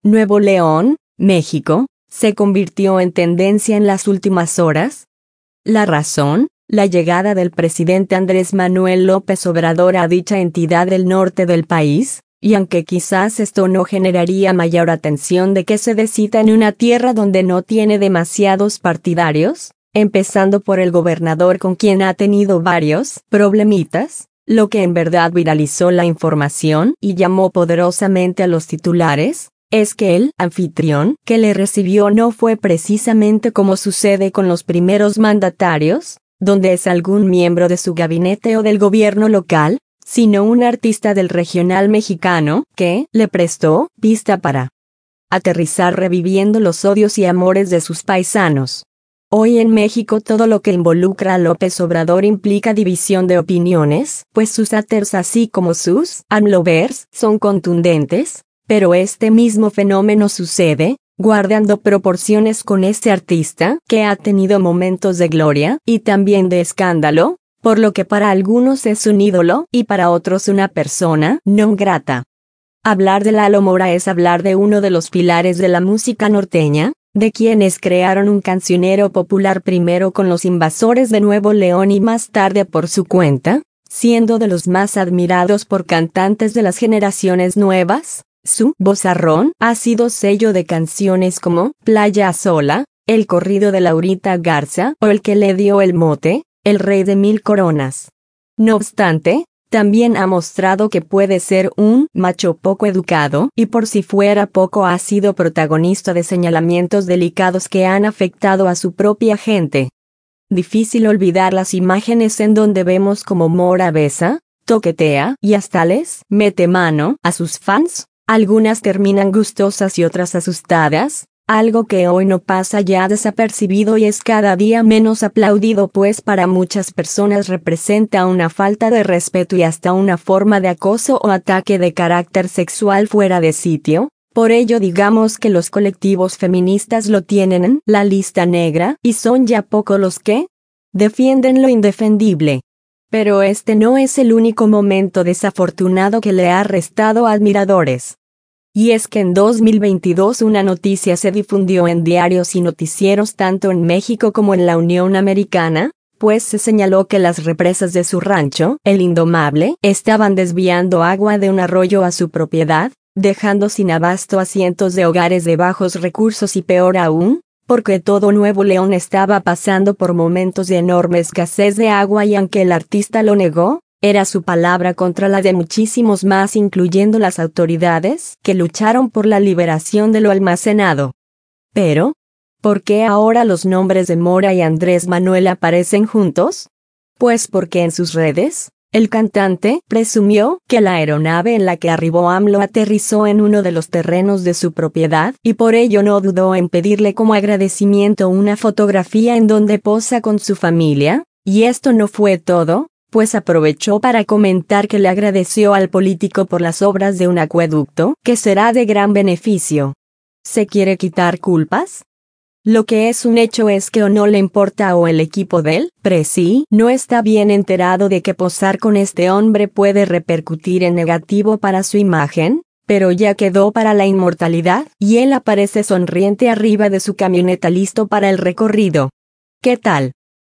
Nuevo León, México, se convirtió en tendencia en las últimas horas. La razón, la llegada del presidente Andrés Manuel López Obrador a dicha entidad del norte del país, y aunque quizás esto no generaría mayor atención de que se decida en una tierra donde no tiene demasiados partidarios, empezando por el gobernador con quien ha tenido varios problemitas, lo que en verdad viralizó la información y llamó poderosamente a los titulares, es que el anfitrión que le recibió no fue precisamente como sucede con los primeros mandatarios, donde es algún miembro de su gabinete o del gobierno local, sino un artista del regional mexicano que le prestó pista para aterrizar reviviendo los odios y amores de sus paisanos. Hoy en México todo lo que involucra a López Obrador implica división de opiniones, pues sus haters así como sus AMLovers son contundentes, pero este mismo fenómeno sucede, guardando proporciones con este artista que ha tenido momentos de gloria y también de escándalo, por lo que para algunos es un ídolo y para otros una persona non grata. Hablar de Lalo Mora es hablar de uno de los pilares de la música norteña, de quienes crearon un cancionero popular primero con los Invasores de Nuevo León y más tarde por su cuenta, siendo de los más admirados por cantantes de las generaciones nuevas. Su vozarrón ha sido sello de canciones como Playa Sola, el corrido de Laurita Garza o el que le dio el mote, El Rey de Mil Coronas. No obstante, también ha mostrado que puede ser un macho poco educado y por si fuera poco ha sido protagonista de señalamientos delicados que han afectado a su propia gente. Difícil olvidar las imágenes en donde vemos como Mora besa, toquetea y hasta les mete mano a sus fans, algunas terminan gustosas y otras asustadas. Algo que hoy no pasa ya desapercibido y es cada día menos aplaudido pues para muchas personas representa una falta de respeto y hasta una forma de acoso o ataque de carácter sexual fuera de sitio. Por ello digamos que los colectivos feministas lo tienen en la lista negra y son ya pocos los que defienden lo indefendible. Pero este no es el único momento desafortunado que le ha restado admiradores. Y es que en 2022 una noticia se difundió en diarios y noticieros tanto en México como en la Unión Americana, pues se señaló que las represas de su rancho, El Indomable, estaban desviando agua de un arroyo a su propiedad, dejando sin abasto a cientos de hogares de bajos recursos y peor aún, porque todo Nuevo León estaba pasando por momentos de enorme escasez de agua y aunque el artista lo negó, era su palabra contra la de muchísimos más incluyendo las autoridades que lucharon por la liberación de lo almacenado. Pero, ¿por qué ahora los nombres de Mora y Andrés Manuel aparecen juntos? Pues porque en sus redes, el cantante presumió que la aeronave en la que arribó AMLO aterrizó en uno de los terrenos de su propiedad y por ello no dudó en pedirle como agradecimiento una fotografía en donde posa con su familia, y esto no fue todo, pues aprovechó para comentar que le agradeció al político por las obras de un acueducto que será de gran beneficio. ¿Se quiere quitar culpas? Lo que es un hecho es que o no le importa o el equipo del presi no está bien enterado de que posar con este hombre puede repercutir en negativo para su imagen, pero ya quedó para la inmortalidad y él aparece sonriente arriba de su camioneta listo para el recorrido. ¿Qué tal?